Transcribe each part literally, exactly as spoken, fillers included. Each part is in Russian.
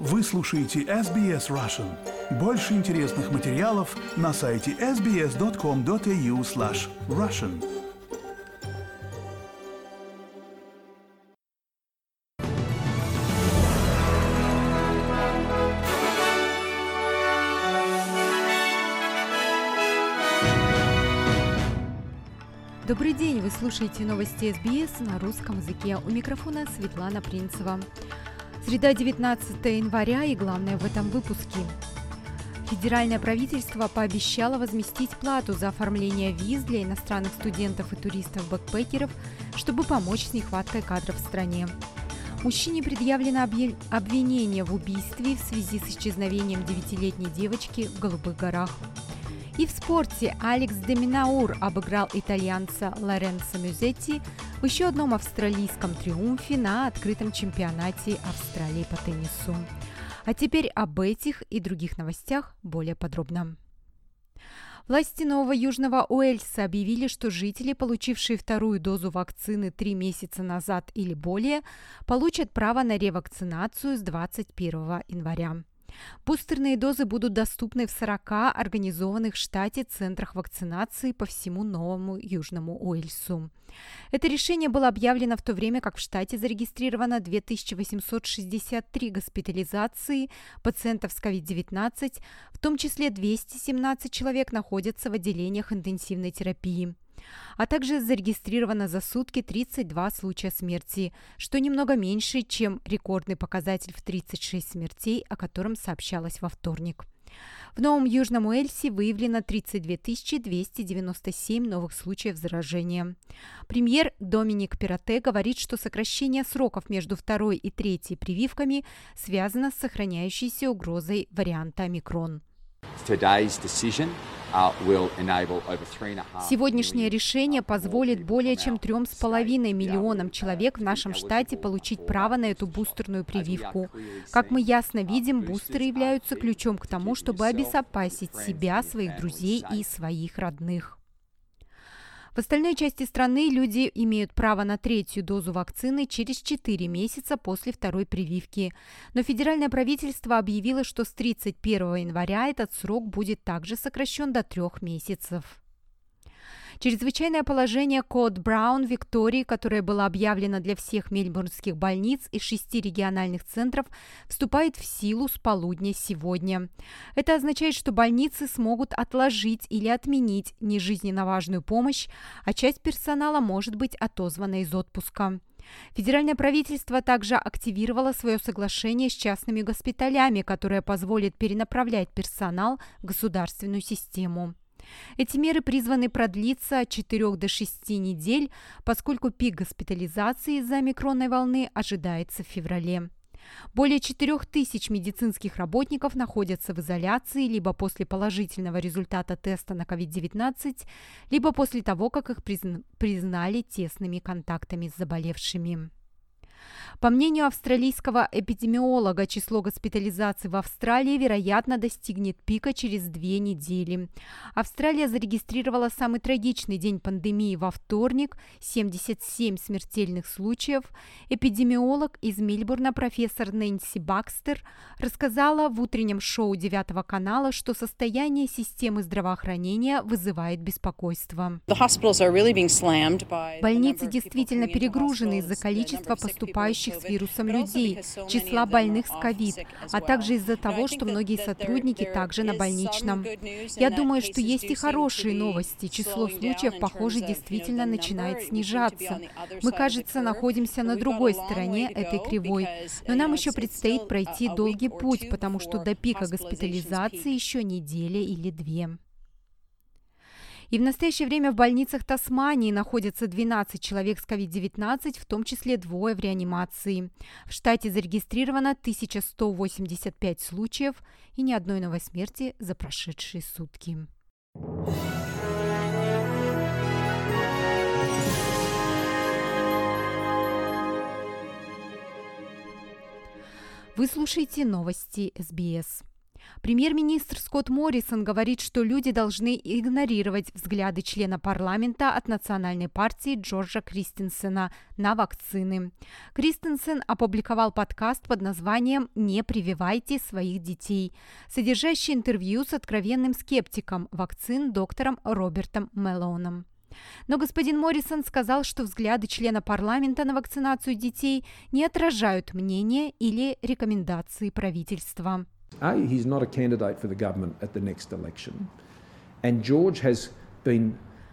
Вы слушаете эс би эс Russian. Больше интересных материалов на сайте эс би эс точка ком точка эй ю слэш Russian. Добрый день! Вы слушаете новости эс би эс на русском языке. У микрофона Светлана Принцева. Среда, девятнадцатого января, и главное в этом выпуске. Федеральное правительство пообещало возместить плату за оформление виз для иностранных студентов и туристов-бэкпекеров, чтобы помочь с нехваткой кадров в стране. Мужчине предъявлено обвинение в убийстве в связи с исчезновением девятилетней девочки в Голубых горах. И в спорте Алекс де Минаур обыграл итальянца Лоренцо Мюзетти в еще одном австралийском триумфе на открытом чемпионате Австралии по теннису. А теперь об этих и других новостях более подробно. Власти Нового Южного Уэльса объявили, что жители, получившие вторую дозу вакцины три месяца назад или более, получат право на ревакцинацию с двадцать первого января. Бустерные дозы будут доступны в сорока организованных в штате центрах вакцинации по всему Новому Южному Уэльсу. Это решение было объявлено в то время, как в штате зарегистрировано две тысячи восемьсот шестьдесят три госпитализации пациентов с ковид девятнадцать, в том числе двести семнадцать человек находятся в отделениях интенсивной терапии. А также зарегистрировано за сутки тридцать два случая смерти, что немного меньше, чем рекордный показатель в тридцать шесть смертей, о котором сообщалось во вторник. В Новом Южном Уэльсе выявлено тридцать две тысячи двести девяносто семь новых случаев заражения. Премьер Доминик Перотте говорит, что сокращение сроков между второй и третьей прививками связано с сохраняющейся угрозой варианта омикрон. Сегодняшнее решение позволит более чем трем с половиной миллионам человек в нашем штате получить право на эту бустерную прививку. Как мы ясно видим, бустеры являются ключом к тому, чтобы обезопасить себя, своих друзей и своих родных. В остальной части страны люди имеют право на третью дозу вакцины через четыре месяца после второй прививки. Но федеральное правительство объявило, что с тридцать первого января этот срок будет также сокращен до трех месяцев. Чрезвычайное положение Код Браун в Виктории, которое было объявлено для всех мельбурнских больниц и шести региональных центров, вступает в силу с полудня сегодня. Это означает, что больницы смогут отложить или отменить нежизненно важную помощь, а часть персонала может быть отозвана из отпуска. Федеральное правительство также активировало свое соглашение с частными госпиталями, которое позволит перенаправлять персонал в государственную систему. Эти меры призваны продлиться от четырёх до шести недель, поскольку пик госпитализации из-за омикронной волны ожидается в феврале. Более четырех тысяч медицинских работников находятся в изоляции либо после положительного результата теста на ковид девятнадцать, либо после того, как их призна- признали тесными контактами с заболевшими. По мнению австралийского эпидемиолога, число госпитализаций в Австралии, вероятно, достигнет пика через две недели. Австралия зарегистрировала самый трагичный день пандемии во вторник – семьдесят семь смертельных случаев. Эпидемиолог из Мельбурна профессор Нэнси Бакстер рассказала в утреннем шоу девятого канала, что состояние системы здравоохранения вызывает беспокойство. Больницы действительно перегружены из-за количества поступающих с вирусом людей, числа больных с ковид, а также из-за того, что многие сотрудники также на больничном. Я думаю, что есть и хорошие новости. Число случаев, похоже, действительно начинает снижаться. Мы, кажется, находимся на другой стороне этой кривой, но нам еще предстоит пройти долгий путь, потому что до пика госпитализации еще неделя или две. И в настоящее время в больницах Тасмании находятся двенадцать человек с ковид девятнадцать, в том числе двое в реанимации. В штате зарегистрировано тысяча сто восемьдесят пять случаев и ни одной новой смерти за прошедшие сутки. Вы слушаете новости эс би эс. Премьер-министр Скотт Моррисон говорит, что люди должны игнорировать взгляды члена парламента от национальной партии Джорджа Кристенсена на вакцины. Кристенсен опубликовал подкаст под названием «Не прививайте своих детей», содержащий интервью с откровенным скептиком вакцин доктором Робертом Мэлоуном. Но господин Моррисон сказал, что взгляды члена парламента на вакцинацию детей не отражают мнения или рекомендации правительства. He's not a candidate for the government at the next election. And George has been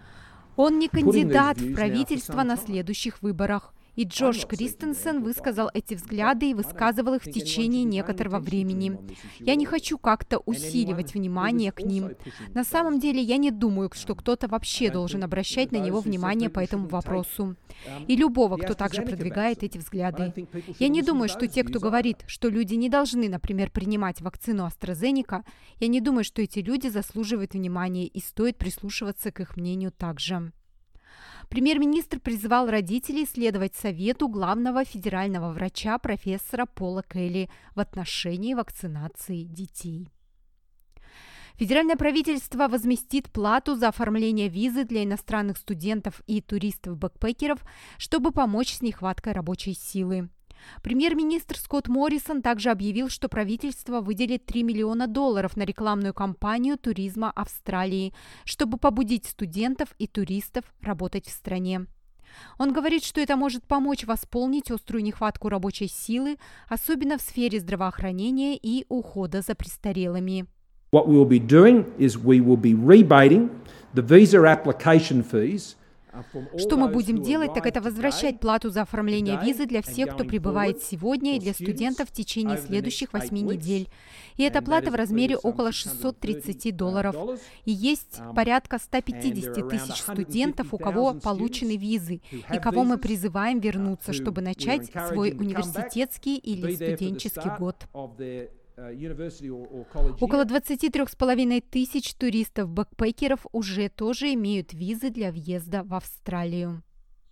Он не кандидат в правительство на следующих выборах. И Джордж Кристенсен высказал эти взгляды и высказывал их в течение некоторого времени. Я не хочу как-то усиливать внимание к ним. На самом деле, я не думаю, что кто-то вообще должен обращать на него внимание по этому вопросу. И любого, кто также продвигает эти взгляды. Я не думаю, что те, кто говорит, что люди не должны, например, принимать вакцину AstraZeneca, я не думаю, что эти люди заслуживают внимания и стоит прислушиваться к их мнению также. Премьер-министр призвал родителей следовать совету главного федерального врача профессора Пола Келли в отношении вакцинации детей. Федеральное правительство возместит плату за оформление визы для иностранных студентов и туристов-бэкпекеров, чтобы помочь с нехваткой рабочей силы. Премьер-министр Скотт Моррисон также объявил, что правительство выделит три миллиона долларов на рекламную кампанию туризма Австралии, чтобы побудить студентов и туристов работать в стране. Он говорит, что это может помочь восполнить острую нехватку рабочей силы, особенно в сфере здравоохранения и ухода за престарелыми. What we will be doing is we will be rebating the visa application fees. Что мы будем делать, так это возвращать плату за оформление визы для всех, кто прибывает сегодня, и для студентов в течение следующих восьми недель. И эта плата в размере около шестьсот тридцать долларов. И есть порядка ста пятидесяти тысяч студентов, у кого получены визы, и кого мы призываем вернуться, чтобы начать свой университетский или студенческий год. Около двадцати трёх с половиной тысяч туристов-бэкпекеров уже тоже имеют визы для въезда в Австралию.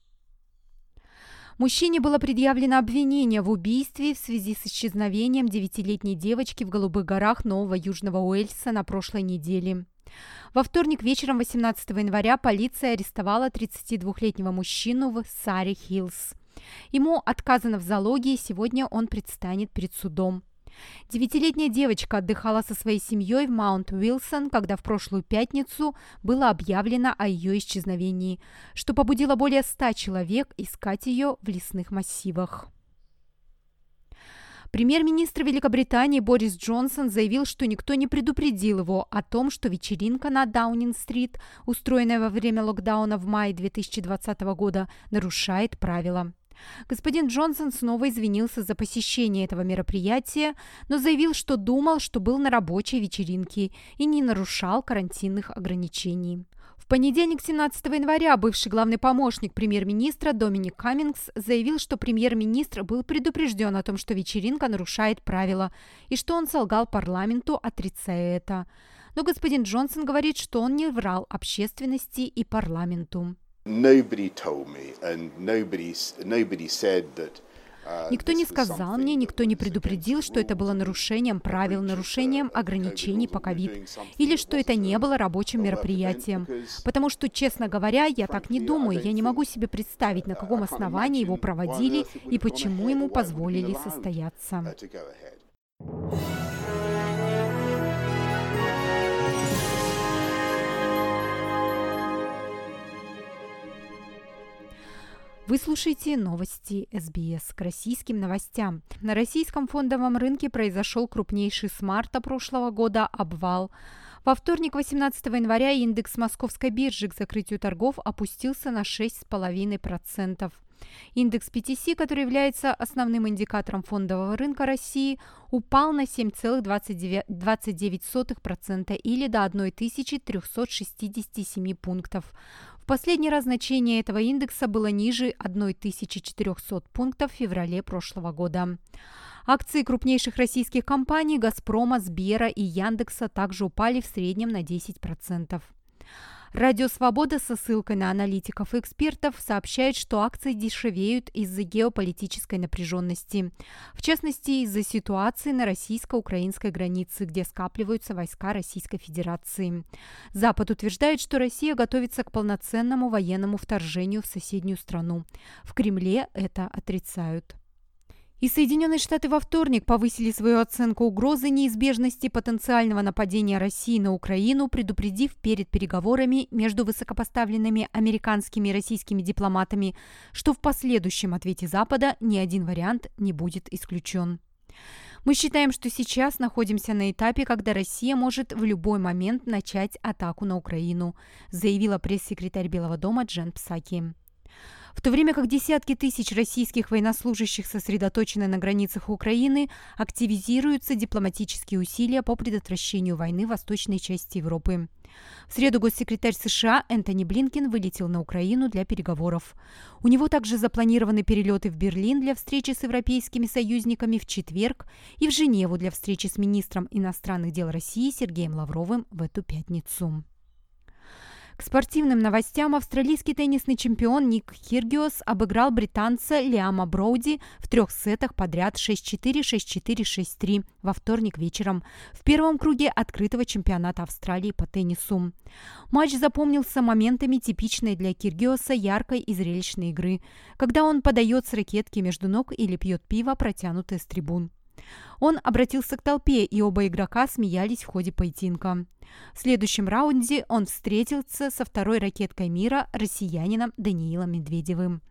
Мужчине было предъявлено обвинение в убийстве в связи с исчезновением девятилетней девочки в Голубых горах Нового Южного Уэльса на прошлой неделе. Во вторник вечером восемнадцатого января полиция арестовала тридцатидвухлетнего мужчину в Сарри-Хиллз. Ему отказано в залоге, и сегодня он предстанет перед судом. Девятилетняя девочка отдыхала со своей семьей в Маунт-Уилсон, когда в прошлую пятницу было объявлено о ее исчезновении, что побудило более ста человек искать ее в лесных массивах. Премьер-министр Великобритании Борис Джонсон заявил, что никто не предупредил его о том, что вечеринка на Даунинг-стрит, устроенная во время локдауна в мае две тысячи двадцатого года, нарушает правила. Господин Джонсон снова извинился за посещение этого мероприятия, но заявил, что думал, что был на рабочей вечеринке и не нарушал карантинных ограничений. В понедельник, семнадцатого января, бывший главный помощник премьер-министра Доминик Каммингс заявил, что премьер-министр был предупрежден о том, что вечеринка нарушает правила, и что он солгал парламенту, отрицая это. Но господин Джонсон говорит, что он не врал общественности и парламенту. Никто не сказал мне, никто не предупредил, что это было нарушением правил, нарушением ограничений по ковид, или что это не было рабочим мероприятием. Потому что, честно говоря, я так не думаю, я не могу себе представить, на каком основании его проводили и почему ему позволили состояться. Вы слушаете новости эс би эс. К российским новостям. На российском фондовом рынке произошел крупнейший с марта прошлого года обвал. Во вторник, восемнадцатого января, индекс Московской биржи к закрытию торгов опустился на шесть целых пять десятых процента. Индекс пи ти си, который является основным индикатором фондового рынка России, упал на семь целых двадцать девять сотых процента или до тысячи трёхсот шестидесяти семи пунктов. В последний раз значение этого индекса было ниже тысячи четырёхсот пунктов в феврале прошлого года. Акции крупнейших российских компаний «Газпрома», «Сбера» и «Яндекса» также упали в среднем на десять процентов. Радио «Свобода» со ссылкой на аналитиков и экспертов сообщает, что акции дешевеют из-за геополитической напряженности. В частности, из-за ситуации на российско-украинской границе, где скапливаются войска Российской Федерации. Запад утверждает, что Россия готовится к полноценному военному вторжению в соседнюю страну. В Кремле это отрицают. И Соединенные Штаты во вторник повысили свою оценку угрозы неизбежности потенциального нападения России на Украину, предупредив перед переговорами между высокопоставленными американскими и российскими дипломатами, что в последующем ответе Запада ни один вариант не будет исключен. Мы считаем, что сейчас находимся на этапе, когда Россия может в любой момент начать атаку на Украину, заявила пресс-секретарь Белого дома Джен Псаки. В то время как десятки тысяч российских военнослужащих сосредоточены на границах Украины, активизируются дипломатические усилия по предотвращению войны в восточной части Европы. В среду госсекретарь США Энтони Блинкен вылетел на Украину для переговоров. У него также запланированы перелеты в Берлин для встречи с европейскими союзниками в четверг и в Женеву для встречи с министром иностранных дел России Сергеем Лавровым в эту пятницу. К спортивным новостям австралийский теннисный чемпион Ник Киргиос обыграл британца Лиама Броуди в трех сетах подряд шесть четыре, шесть четыре, шесть три во вторник вечером в первом круге открытого чемпионата Австралии по теннису. Матч запомнился моментами типичной для Киргиоса яркой и зрелищной игры, когда он подает с ракетки между ног или пьет пиво, протянутое с трибун. Он обратился к толпе, и оба игрока смеялись в ходе поединка. В следующем раунде он встретился со второй ракеткой мира, россиянином Даниилом Медведевым.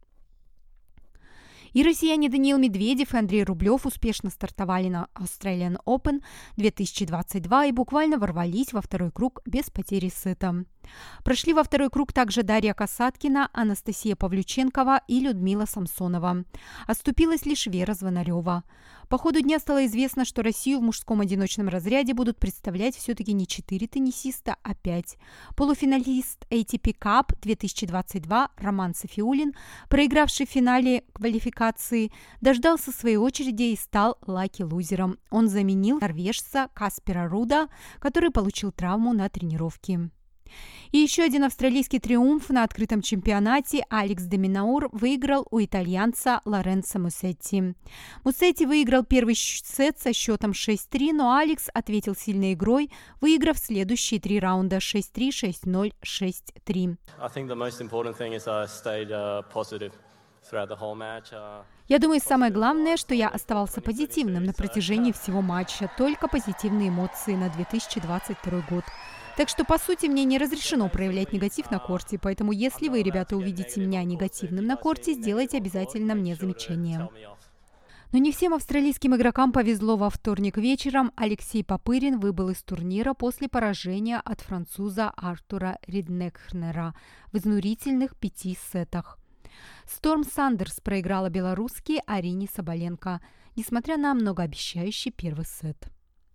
И россияне Даниил Медведев и Андрей Рублев успешно стартовали на Australian Open две тысячи двадцать два и буквально ворвались во второй круг без потери сета. Прошли во второй круг также Дарья Касаткина, Анастасия Павлюченкова и Людмила Самсонова. Оступилась лишь Вера Звонарева. По ходу дня стало известно, что Россию в мужском одиночном разряде будут представлять все-таки не четыре теннисиста, а пять. Полуфиналист эй ти пи Cup две тысячи двадцать два Роман Сафиуллин, проигравший в финале квалификации, дождался своей очереди и стал лаки-лузером. Он заменил норвежца Каспера Руда, который получил травму на тренировке. И еще один австралийский триумф на открытом чемпионате. Алекс де Минаур выиграл у итальянца Лоренцо Муссетти. Муссетти выиграл первый сет со счетом шесть три, но Алекс ответил сильной игрой, выиграв следующие три раунда шесть три, шесть ноль, шесть три. Я думаю, самое главное, что я оставался позитивным на протяжении всего матча. Только позитивные эмоции на две тысячи двадцать второй год. Так что, по сути, мне не разрешено проявлять негатив на корте, поэтому если вы, ребята, увидите меня негативным на корте, сделайте обязательно мне замечание. Но не всем австралийским игрокам повезло во вторник вечером. Алексей Попырин выбыл из турнира после поражения от француза Артура Риднекхнера в изнурительных пяти сетах. Сторм Сандерс проиграла белорусски Арине Соболенко, несмотря на многообещающий первый сет.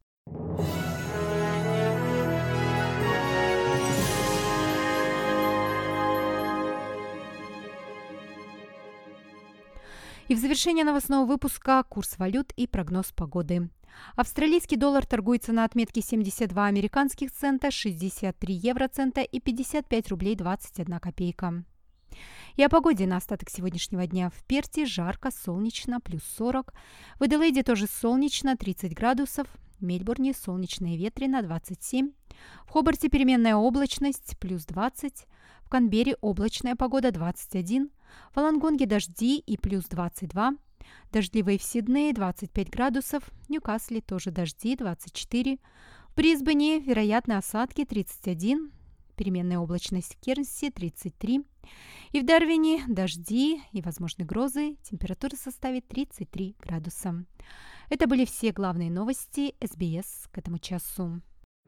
И в завершение новостного выпуска курс валют и прогноз погоды. Австралийский доллар торгуется на отметке семьдесят два американских цента, шестьдесят три евроцента и пятьдесят пять рублей двадцать одна копейка. И о погоде на остаток сегодняшнего дня. В Перте жарко, солнечно, плюс сорок. В Эделейде тоже солнечно, тридцать градусов. В Мельбурне солнечно и ветрено, двадцать семь. В Хобарте переменная облачность, плюс двадцать. В Канберре облачная погода, двадцать один. В Волонгонге дожди и плюс двадцать два. Дождливые в Сиднее, двадцать пять градусов. В Ньюкасле тоже дожди, двадцать четыре. В Брисбене вероятны осадки, тридцать один. Переменная облачность в Кернсе, тридцать три. И в Дарвине дожди и возможны грозы. Температура составит тридцать три градуса. Это были все главные новости эс би эс к этому часу.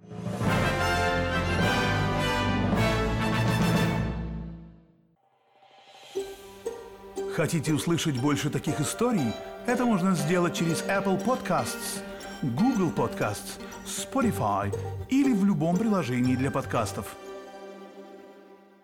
Хотите услышать больше таких историй? Это можно сделать через Apple Podcasts, Google Podcasts, Spotify или в любом приложении для подкастов.